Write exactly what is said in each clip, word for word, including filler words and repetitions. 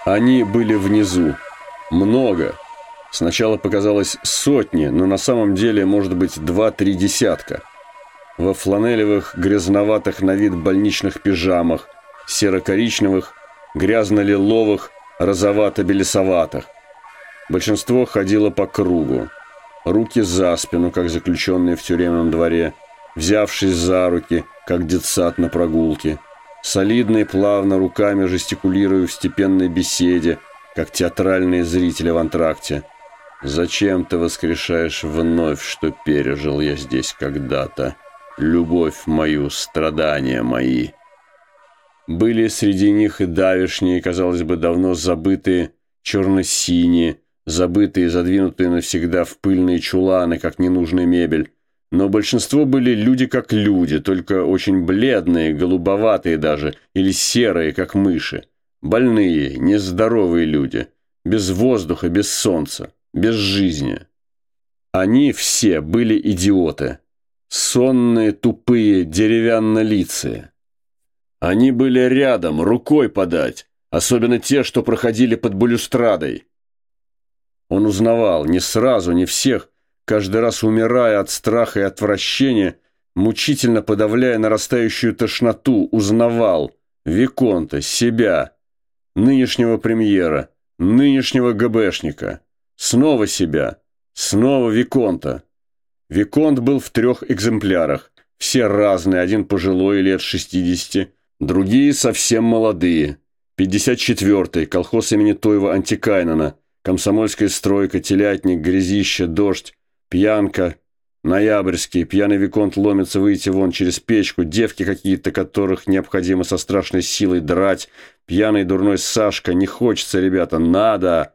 Они были внизу. Много. Сначала показалось сотни, но на самом деле, может быть, два-три десятка. Во фланелевых, грязноватых на вид больничных пижамах, серо-коричневых, грязно-лиловых, розовато-белесоватых. Большинство ходило по кругу. Руки за спину, как заключенные в тюремном дворе, взявшись за руки, как детсад на прогулке. Солидно и плавно руками жестикулируя в степенной беседе, как театральные зрители в антракте. «Зачем ты воскрешаешь вновь, что пережил я здесь когда-то? Любовь мою, страдания мои». Были среди них и давешние, казалось бы, давно забытые черно-синие, забытые и задвинутые навсегда в пыльные чуланы, как ненужная мебель. Но большинство были люди как люди, только очень бледные, голубоватые даже, или серые, как мыши. Больные, нездоровые люди, без воздуха, без солнца, без жизни. Они все были идиоты. Сонные, тупые, деревянно-лицые. Они были рядом, рукой подать, особенно те, что проходили под балюстрадой. Он узнавал, не сразу, не всех, каждый раз умирая от страха и отвращения, мучительно подавляя нарастающую тошноту, узнавал Виконта, себя, нынешнего премьера, нынешнего ГБшника, снова себя, снова Виконта. Виконт был в трех экземплярах, все разные, один пожилой, лет шестидесяти, другие совсем молодые. пятьдесят четвёртый, колхоз имени Тойва Антикайнена, комсомольская стройка, телятник, грязище, дождь, пьянка, ноябрьский, пьяный Виконт ломится выйти вон через печку, девки какие-то, которых необходимо со страшной силой драть, пьяный дурной Сашка, не хочется, ребята, надо.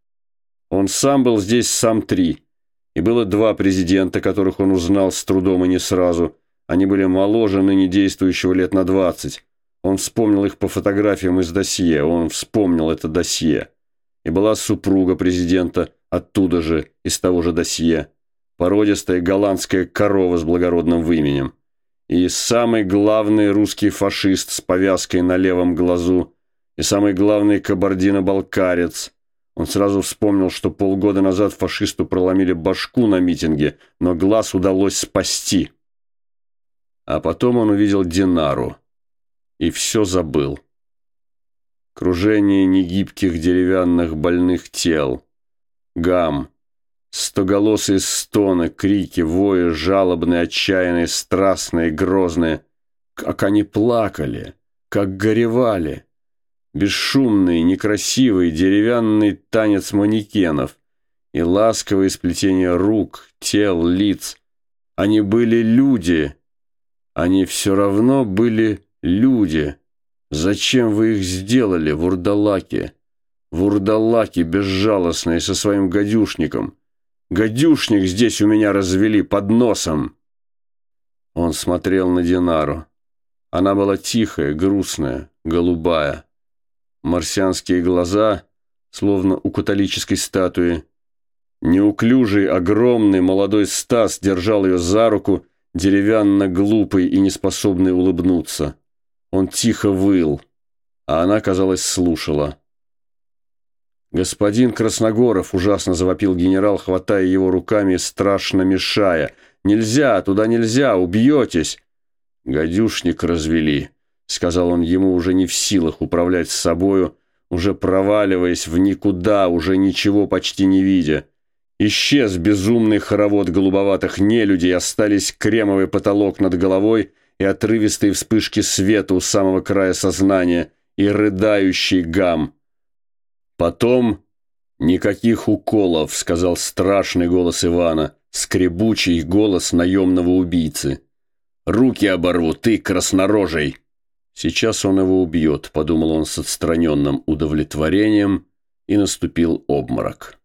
Он сам был здесь сам три, и было два президента, которых он узнал с трудом и не сразу. Они были моложе ныне действующего лет на двадцать. Он вспомнил их по фотографиям из досье, он вспомнил это досье. И была супруга президента оттуда же, из того же досье. Породистая голландская корова с благородным выменем. И самый главный русский фашист с повязкой на левом глазу. И самый главный кабардино-балкарец. Он сразу вспомнил, что полгода назад фашисту проломили башку на митинге, но глаз удалось спасти. А потом он увидел Динару. И все забыл. Кружение негибких деревянных больных тел. Гам. Стоголосые стоны, крики, вои, жалобные, отчаянные, страстные, грозные. Как они плакали, как горевали. Бесшумный, некрасивый, деревянный танец манекенов. И ласковые сплетения рук, тел, лиц. Они были люди. Они все равно были люди. Зачем вы их сделали, вурдалаки? Вурдалаки безжалостные со своим гадюшником. Гадюшник здесь у меня развели под носом. Он смотрел на Динару. Она была тихая, грустная, голубая. Марсианские глаза, словно у католической статуи. Неуклюжий, огромный молодой Стас держал ее за руку, деревянно-глупый и неспособный улыбнуться. Он тихо выл, а она, казалось, слушала. «Господин Красногоров!» – ужасно завопил генерал, хватая его руками и страшно мешая. «Нельзя! Туда нельзя! Убьетесь!» «Гадюшник развели!» – сказал он ему, уже не в силах управлять с собою, уже проваливаясь в никуда, уже ничего почти не видя. Исчез безумный хоровод голубоватых нелюдей, остались кремовый потолок над головой и отрывистые вспышки света у самого края сознания, и рыдающий гам. Потом «никаких уколов», — сказал страшный голос Ивана, скребучий голос наемного убийцы. «Руки оборву, ты краснорожий!» «Сейчас он его убьет», — подумал он с отстраненным удовлетворением, и наступил обморок.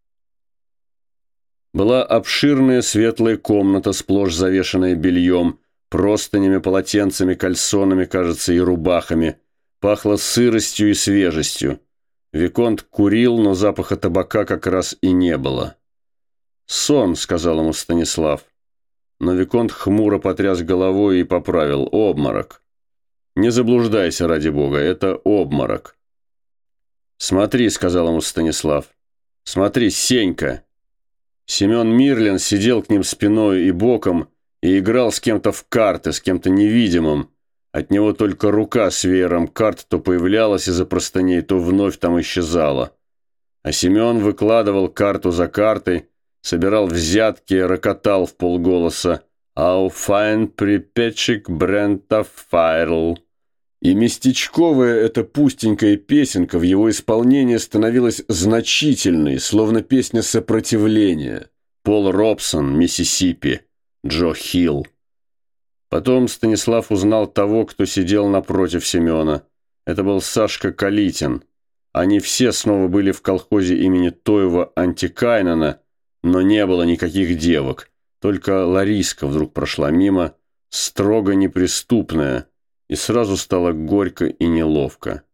Была обширная светлая комната, сплошь завешенная бельем, простынями, полотенцами, кальсонами, кажется, и рубахами. Пахло сыростью и свежестью. Виконт курил, но запаха табака как раз и не было. «Сон», — сказал ему Станислав. Но Виконт хмуро потряс головой и поправил: «Обморок». «Не заблуждайся, ради бога, это обморок». «Смотри», — сказал ему Станислав. «Смотри, Сенька». Семен Мирлин сидел к ним спиной и боком и играл с кем-то в карты, с кем-то невидимым. От него только рука с веером карт то появлялась из-за простыней, то вновь там исчезала. А Семен выкладывал карту за картой, собирал взятки, рокотал в полголоса «Auf ein Припятчик Брента Файрл». И местечковая эта пустенькая песенка в его исполнении становилась значительной, словно песня сопротивления. Пол Робсон, Миссисипи, Джо Хилл. Потом Станислав узнал того, кто сидел напротив Семена. Это был Сашка Калитин. Они все снова были в колхозе имени Тоева Антикайнена, но не было никаких девок. Только Лариска вдруг прошла мимо, строго неприступная, и сразу стало горько и неловко.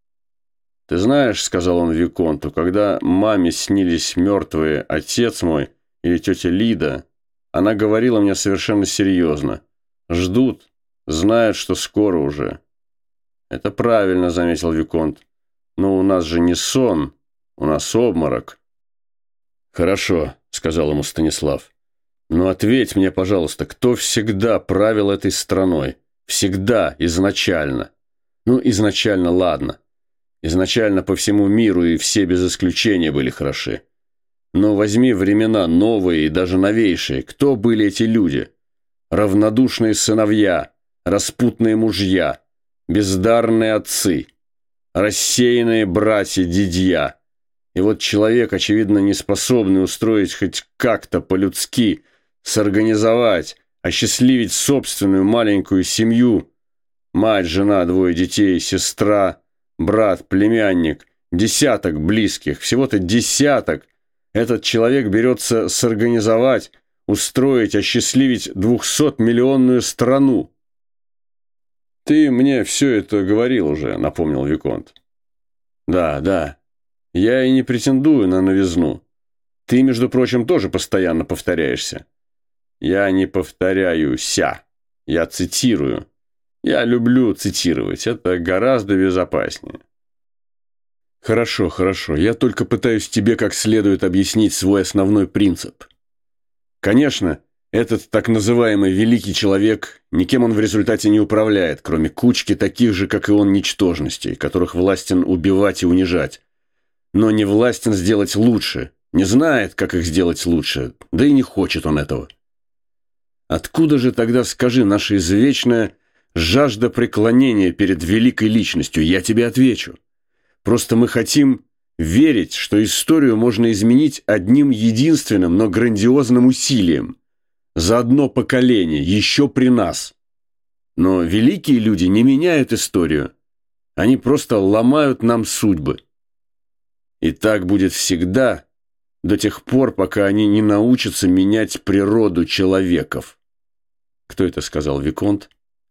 «Ты знаешь, — сказал он виконту, — когда маме снились мертвые отец мой или тетя Лида, она говорила мне совершенно серьезно. Ждут, знают, что скоро уже». «Это правильно, — заметил виконт, — но у нас же не сон, у нас обморок». «Хорошо, — сказал ему Станислав, — но ответь мне, пожалуйста, кто всегда правил этой страной? Всегда, изначально. Ну, изначально, ладно. Изначально по всему миру и все без исключения были хороши. Но возьми времена новые и даже новейшие. Кто были эти люди? Равнодушные сыновья, распутные мужья, бездарные отцы, рассеянные братья-дядья. И вот человек, очевидно, не способный устроить хоть как-то по-людски, сорганизовать, осчастливить собственную маленькую семью. Мать, жена, двое детей, сестра, брат, племянник, десяток близких, всего-то десяток. Этот человек берется сорганизовать, устроить, осчастливить двухсотмиллионную страну. «Ты мне все это говорил уже», — напомнил виконт. «Да, да. Я и не претендую на новизну. Ты, между прочим, тоже постоянно повторяешься». «Я не повторяюся. Я цитирую. Я люблю цитировать. Это гораздо безопаснее». «Хорошо, хорошо. Я только пытаюсь тебе как следует объяснить свой основной принцип. Конечно, этот так называемый великий человек, никем он в результате не управляет, кроме кучки таких же, как и он, ничтожностей, которых властен убивать и унижать. Но не властен сделать лучше, не знает, как их сделать лучше, да и не хочет он этого. Откуда же тогда, скажи, наша извечная жажда преклонения перед великой личностью? Я тебе отвечу. Просто мы хотим верить, что историю можно изменить одним единственным, но грандиозным усилием. За одно поколение, еще при нас. Но великие люди не меняют историю. Они просто ломают нам судьбы. И так будет всегда, до тех пор, пока они не научатся менять природу человеков. Кто это сказал, виконт?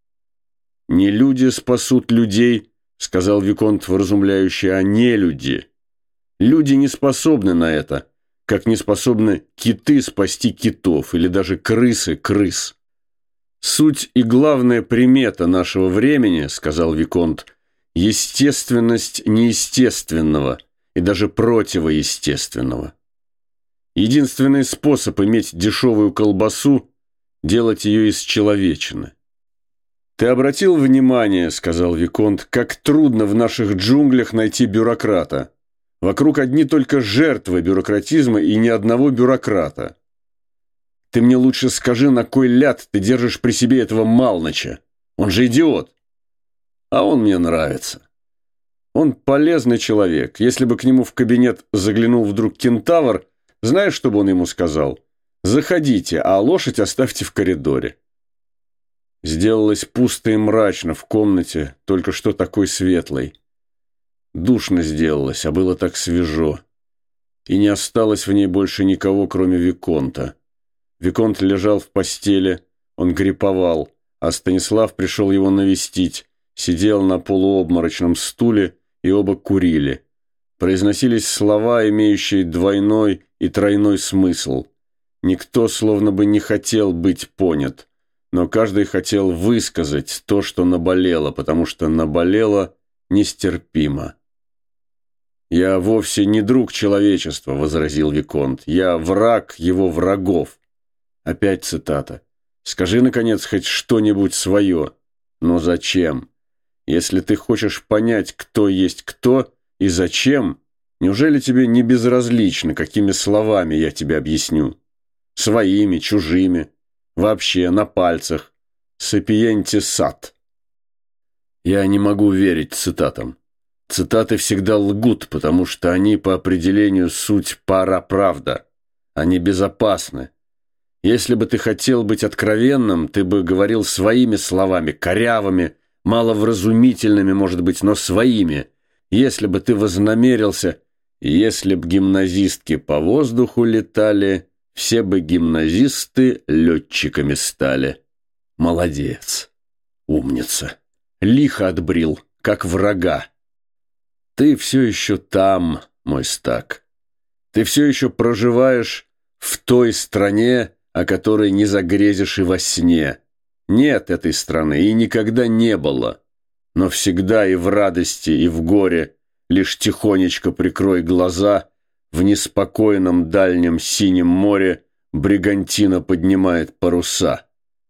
Не люди спасут людей, сказал виконт вразумляюще, а не люди. Люди не способны на это, как не способны киты спасти китов или даже крысы крыс. Суть и главная примета нашего времени, сказал виконт, естественность неестественного и даже противоестественного. Единственный способ иметь дешевую колбасу – делать ее из человечины. «Ты обратил внимание, – сказал виконт, – как трудно в наших джунглях найти бюрократа. Вокруг одни только жертвы бюрократизма и ни одного бюрократа. Ты мне лучше скажи, на кой ляд ты держишь при себе этого Малныча? Он же идиот. А он мне нравится. Он полезный человек. Если бы к нему в кабинет заглянул вдруг кентавр, знаешь, что бы он ему сказал? Заходите, а лошадь оставьте в коридоре». Сделалось пусто и мрачно в комнате, только что такой светлой. Душно сделалось, а было так свежо. И не осталось в ней больше никого, кроме виконта. Виконт лежал в постели, он гриповал, а Станислав пришел его навестить, сидел на полуобморочном стуле, и оба курили. Произносились слова, имеющие двойной и тройной смысл. Никто словно бы не хотел быть понят, но каждый хотел высказать то, что наболело, потому что наболело нестерпимо. «Я вовсе не друг человечества», — возразил Виконт. «Я враг его врагов». Опять цитата. «Скажи, наконец, хоть что-нибудь свое». «Но зачем? Если ты хочешь понять, кто есть кто и зачем, неужели тебе не безразлично, какими словами я тебе объясню? Своими, чужими, вообще на пальцах. Сапиенти сат». Я не могу верить цитатам. Цитаты всегда лгут, потому что они по определению суть параправда. Они безопасны. Если бы ты хотел быть откровенным, ты бы говорил своими словами, корявыми, маловразумительными, может быть, но своими. Если бы ты вознамерился, если б гимназистки по воздуху летали, все бы гимназисты летчиками стали. Молодец, умница, лихо отбрил, как врага. Ты все еще там, мой стак. Ты все еще проживаешь в той стране, о которой не загрезишь и во сне. Нет этой страны и никогда не было. Но всегда и в радости, и в горе лишь тихонечко прикрой глаза, в неспокойном дальнем синем море бригантина поднимает паруса.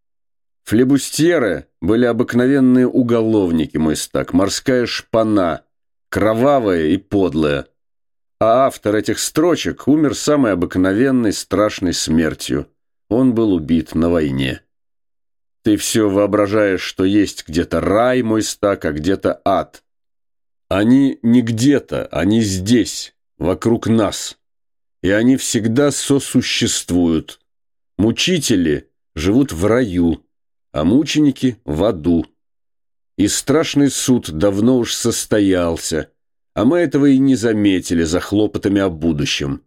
Флебустьеры были обыкновенные уголовники, мой стак, морская шпана, кровавая и подлая. А автор этих строчек умер самой обыкновенной страшной смертью. Он был убит на войне. Ты все воображаешь, что есть где-то рай, мой стак, а где-то ад. Они не где-то, они здесь, вокруг нас. И они всегда сосуществуют. Мучители живут в раю, а мученики в аду. И страшный суд давно уж состоялся, а мы этого и не заметили за хлопотами о будущем.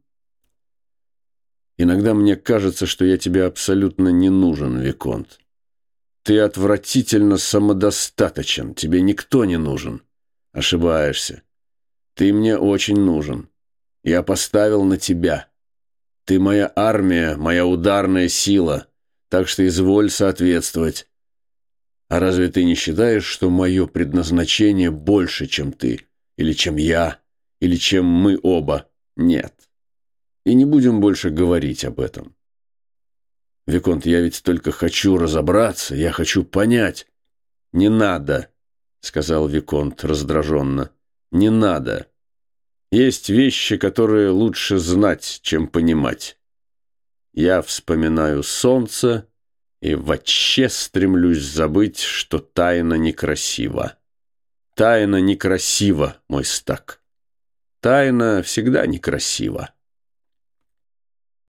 Иногда мне кажется, что я тебе абсолютно не нужен, Виконт. Ты отвратительно самодостаточен, тебе никто не нужен. Ошибаешься. Ты мне очень нужен. Я поставил на тебя. Ты моя армия, моя ударная сила, так что изволь соответствовать. А разве ты не считаешь, что мое предназначение больше, чем ты, или чем я, или чем мы оба? Нет. И не будем больше говорить об этом. Виконт, я ведь только хочу разобраться, я хочу понять. Не надо, сказал Виконт раздраженно. Не надо. Есть вещи, которые лучше знать, чем понимать. Я вспоминаю солнце и вообще стремлюсь забыть, что тайна некрасива. Тайна некрасива, мой стак. Тайна всегда некрасива.